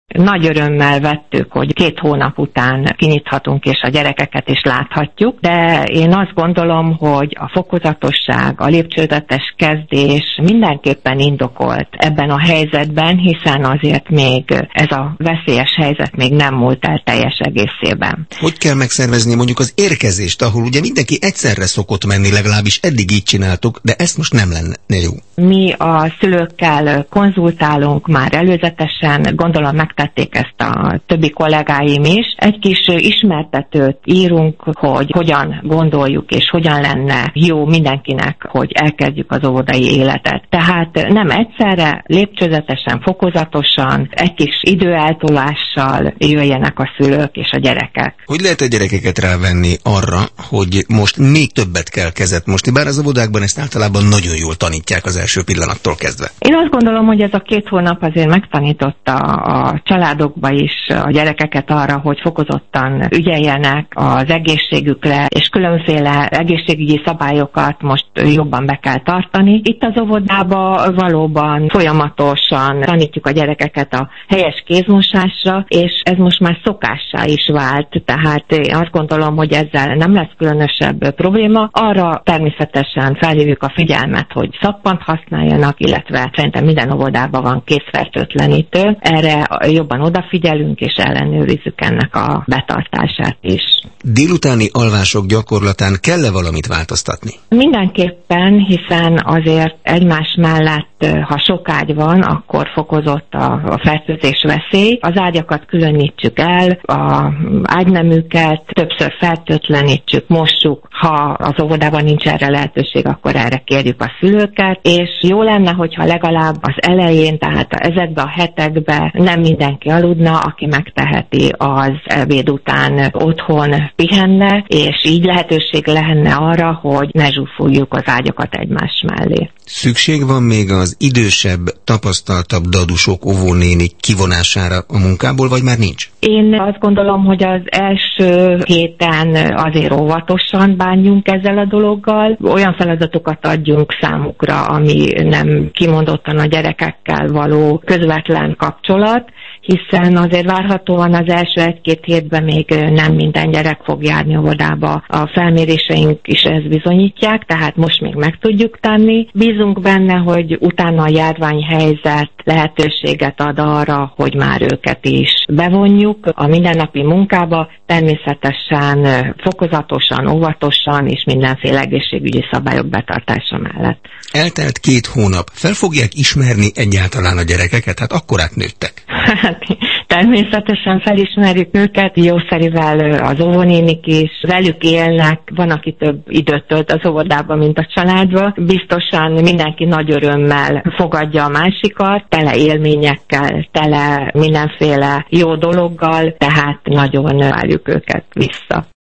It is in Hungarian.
Nagy örömmel vettük, hogy 2 hónap után kinyithatunk és a gyerekeket is láthatjuk, de én azt gondolom, hogy a fokozatosság, a lépcsőzetes kezdés mindenképpen indokolt ebben a helyzetben, hiszen azért még ez a veszélyes helyzet még nem múlt el teljes egészében. Hogy kell megszervezni mondjuk az érkezést, ahol ugye mindenki egyszerre szokott menni, legalábbis eddig így csináltuk, de ezt most nem lenne jó? Mi a szülőkkel konzultálunk már előzetesen, gondolom megtették ezt a többi kollégáim is. Egy kis ismertetőt írunk, hogy hogyan gondoljuk és hogyan lenne jó mindenkinek, hogy elkezdjük az óvodai életet. Tehát nem egyszerre, lépcsőzetesen, fokozatosan, egy kis időeltolással jöjjenek a szülők és a gyerekek. Hogy lehet a gyerekeket rávenni arra, hogy most még többet kell kezet mosni, bár az óvodákban ezt általában nagyon jól tanítják az első pillanattól kezdve? Én azt gondolom, hogy ez a 2 hónap azért megtanította a családokba is a gyerekeket arra, hogy fokozottan ügyeljenek az egészségükre, és különféle egészségügyi szabályokat most jobban be kell tartani. Itt az óvodában valóban folyamatosan tanítjuk a gyerekeket a helyes kézmosásra, és ez most már szokássá is vált, tehát én azt gondolom, hogy ezzel nem lesz különösebb probléma. Arra természetesen felhívjuk a figyelmet, hogy szappant használjanak, illetve szerintem minden óvodában van kézfertőtlenítő. Erre jobban odafigyelünk, és ellenőrizzük ennek a betartását is. Délutáni alvások gyakorlatán kell-e valamit változtatni? Mindenképpen, hiszen azért egymás mellett, ha sok ágy van, akkor fokozott a fertőzés veszély. Az ágyakat különítsük el, az ágyneműket többször fertőtlenítsük, mossuk. Ha az óvodában nincs erre lehetőség, akkor erre kérjük a szülőket, és jó lenne, hogyha legalább az elején, tehát ezekben a hetekben nem mindenki aludna, aki megteheti, az ebéd után otthon pihenne, és így lehetőség lenne arra, hogy ne zsúfoljuk az ágyakat egymás mellé. Szükség van még az idősebb, tapasztaltabb dadusok, óvónénik kivonására a munkából, vagy már nincs? Én azt gondolom, hogy az első héten azért óvatosan bánjunk ezzel a dologgal. Olyan feladatokat adjunk számukra, ami nem kimondottan a gyerekekkel való közvetlen kapcsolat, hiszen azért várhatóan az első 1-2 hétben még nem minden gyerek fog járni óvodába. A felméréseink is ezt bizonyítják, tehát most még meg tudjuk tenni. Bízunk benne, hogy utána a járványhelyzet lehetőséget ad arra, hogy már őket is bevonjuk a mindennapi munkába, természetesen fokozatosan, óvatosan és mindenféle egészségügyi szabályok betartása mellett. Eltelt 2 hónap. Fel fogják ismerni egyáltalán a gyerekeket? Hát akkorát nőttek. Természetesen felismerjük őket, jószerivel az óvónénik is, velük élnek, van, aki több időt tölt az óvodában, mint a családban. Biztosan mindenki nagy örömmel fogadja a másikat, tele élményekkel, tele mindenféle jó dologgal, tehát nagyon várjuk őket vissza.